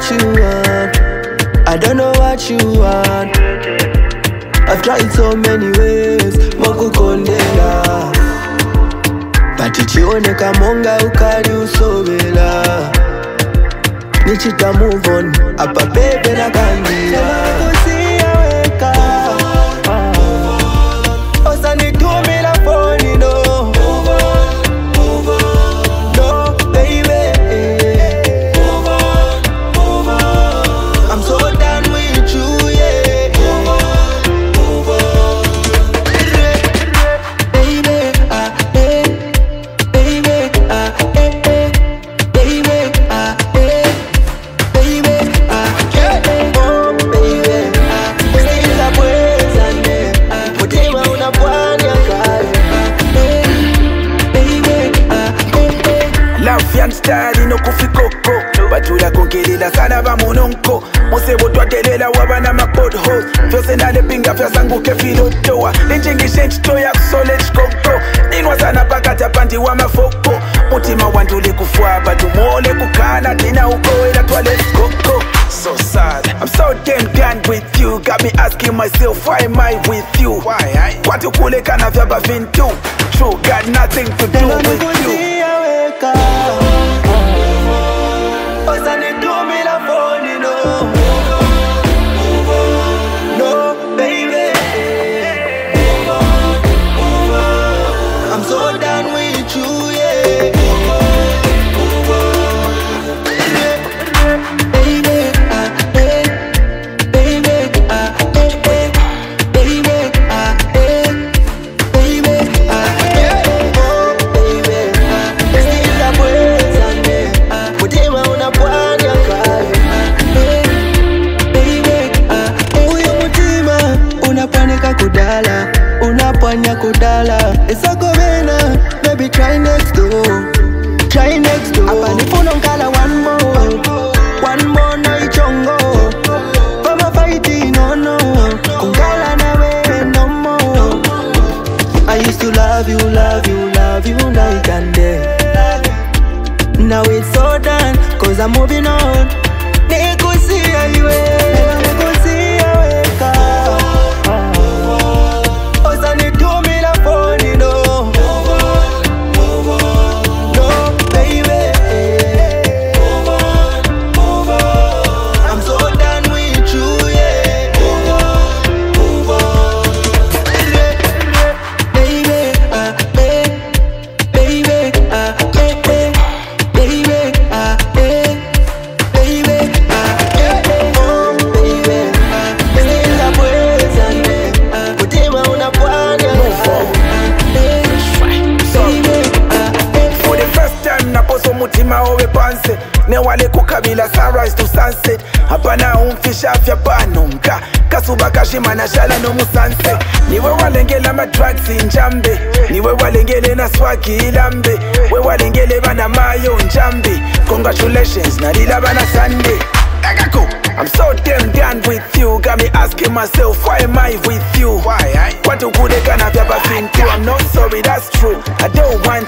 what you want. I don't know what you want. I've tried so many ways, mokukondela. But ichioneka monga ukali usobela. Nichita move on, apa baby na kandila. Style no kufikoko batula konkelela sana bamunonko musebo twatelela wabana ma potholes fyose nale pinga fyasangu ke filotoa lenjengishe nchitoya kusole chikoko inwa sana pakati apandi wa mafoko mutima wandule kufwaba tumole kukana tina ukoela twale koko. So sad, I'm so damn done with you. Got me asking myself, why am I with you? Why? What you kule kana vyaba vintu. True, got nothing to do with you. Isagomena, baby try next door. Try next door. Apani puno nkala one more no ichongo. Fama fighting no no. Kungala na we no more. I used to love you night and day. Now it's so done, cause I'm moving on. Nikusia iwe. Mutima owe panse ne wale kukabila sunrise to sunset hapana umfisha afya panonga kasuba kashimana shala no musanse niwe walengela ma drugs injambe niwe walengele na swagi ilambe we walengele bana mayo njambe congratulations nalila bana Sunday. I'm so damn done with you. Got me asking myself, why am I with you? Why? What to good gonna be about? I'm not sorry, that's true. I don't want